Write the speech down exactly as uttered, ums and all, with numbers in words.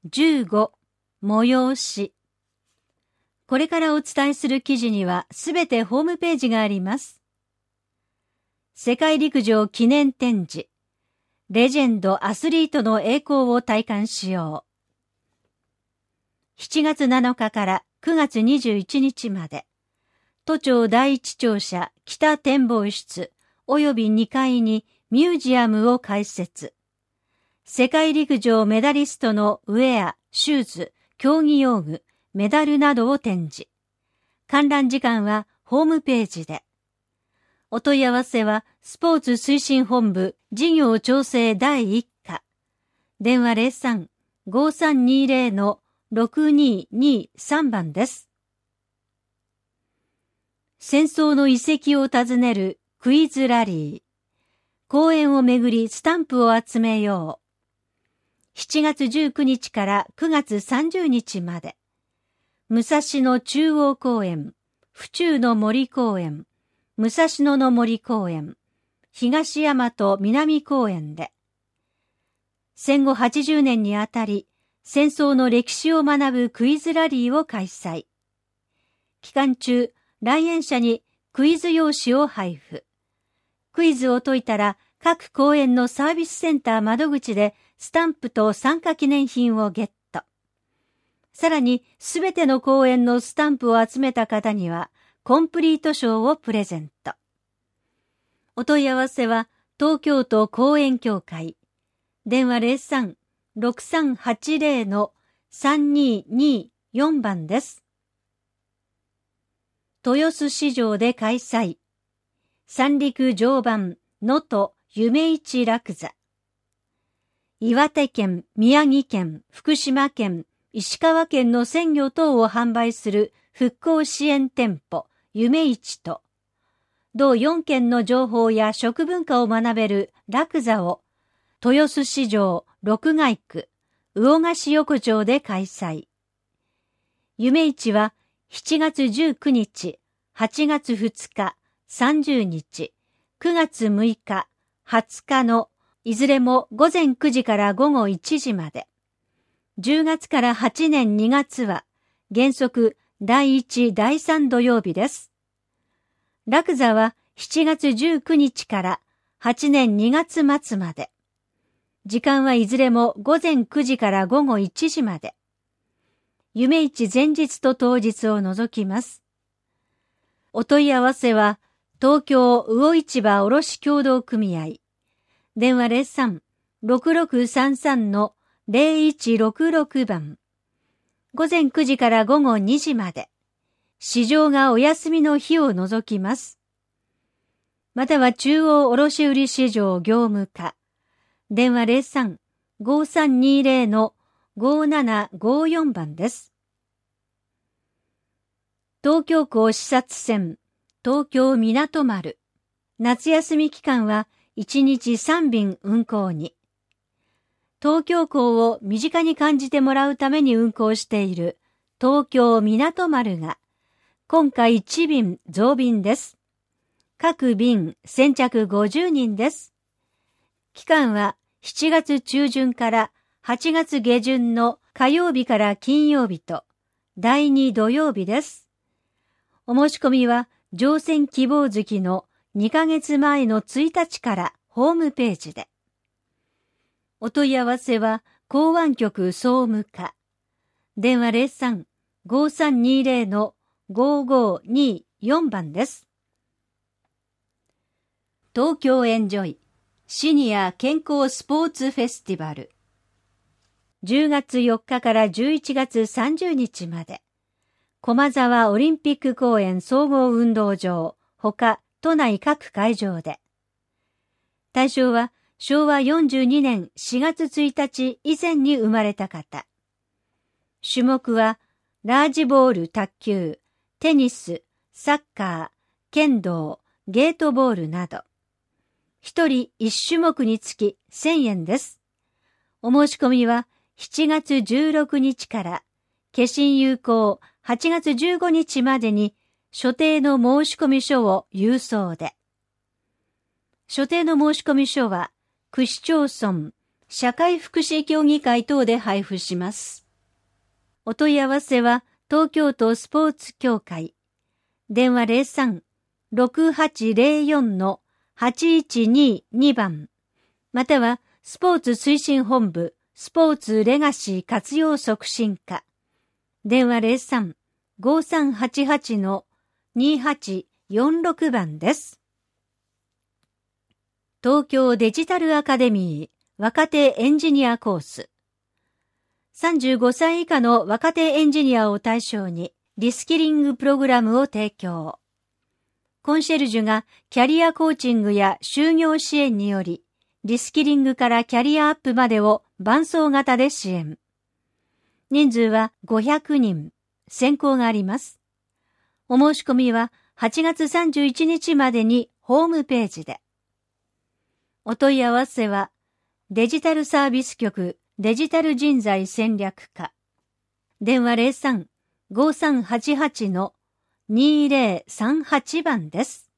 じゅうご、催し。これからお伝えする記事にはすべてホームページがあります。世界陸上記念展示。レジェンドアスリートの栄光を体感しよう。しちがつなのかからくがつにじゅういちにちまで、都庁第一庁舎北展望室及びにかいにミュージアムを開設。世界陸上メダリストのウェア、シューズ、競技用具、メダルなどを展示。観覧時間はホームページで。お問い合わせはスポーツ推進本部事業調整だいいっか。電話 ゼロさん ごさんにゼロ ろくににさん 番です。戦争の遺跡を訪ねるクイズラリー。公園をめぐりスタンプを集めよう。しちがつじゅうくにちからくがつさんじゅうにちまで。武蔵野中央公園、府中の森公園、武蔵野の森公園、東大和南公園で。戦後はちじゅうねんにあたり、戦争の歴史を学ぶクイズラリーを開催。期間中、来園者にクイズ用紙を配布。クイズを解いたら、各公園のサービスセンター窓口でスタンプと参加記念品をゲット。さらに、すべての公園のスタンプを集めた方には、コンプリート賞をプレゼント。お問い合わせは、東京都公園協会。電話 ゼロさん ろくさんはちゼロ さんにによん 番です。豊洲市場で開催。三陸常磐能登夢一ラクザ。岩手県、宮城県、福島県、石川県の鮮魚等を販売する復興支援店舗、夢一と、同よんけんの情報や食文化を学べるラクザを、豊洲市場六街区、魚河岸横丁で開催。夢一はしちがつじゅうくにち、はちがつふつか、さんじゅうにち、くがつむいか、はつかのいずれもごぜんくじからごごいちじまで。じゅうがつからはちねんにがつは原則だいいち、だいさん土曜日です。ラクザはしちがつじゅうくにちからはちねんにがつまつまで。時間はいずれもごぜんくじからごごいちじまで。夢一前日と当日を除きます。お問い合わせは東京魚市場卸協同組合。電話 ゼロさん ろくろくさんさん ゼロいちろくろく 番。ごぜんくじからごごにじまで。市場がお休みの日を除きます。または中央卸売市場業務課。電話 ゼロさん ごさんにゼロ ごななごよん 番です。東京港視察船、東京港丸。夏休み期間はいちにちさんびん運航に。東京港を身近に感じてもらうために運航している東京港丸が、今回いちびん増便です。各便先着ごじゅうにんです。期間はしちがつちゅうじゅんからはちがつげじゅんの火曜日から金曜日とだいに土曜日です。お申し込みは乗船希望月のにかげつまえのついたちからホームページで。お問い合わせは港湾局総務課。電話 ゼロさん ごさんにゼロ ごごによん 番です。東京エンジョイシニア健康スポーツフェスティバル。じゅうがつよっかからじゅういちがつさんじゅうにちまで。駒沢オリンピック公園総合運動場、ほか都内各会場で。対象はしょうわよんじゅうにねんしがつついたち以前に生まれた方。種目はラージボール卓球、テニス、サッカー、剣道、ゲートボールなど。一人一種目につきせんえんです。お申し込みはしちがつじゅうろくにちから消印有効はちがつじゅうごにちまでに所定の申し込み書を郵送で。所定の申し込み書は、区市町村、 社会福祉協議会等で配布します。お問い合わせは東京都スポーツ協会。電話 ゼロさん ろくはちゼロよん はちいちにに 番、またはスポーツ推進本部スポーツレガシー活用促進課。電話 ゼロさん ごさんはちはち にはちよんろく 番です。東京デジタルアカデミー若手エンジニアコース。さんじゅうごさい以下の若手エンジニアを対象にリスキリングプログラムを提供。コンシェルジュがキャリアコーチングや就業支援により、リスキリングからキャリアアップまでを伴走型で支援。人数はごひゃくにん、選考があります。お申し込みははちがつさんじゅういちにちまでにホームページで。お問い合わせは、デジタルサービス局デジタル人材戦略課。電話 ゼロさん ごさんはちはち にゼロさんはち 番です。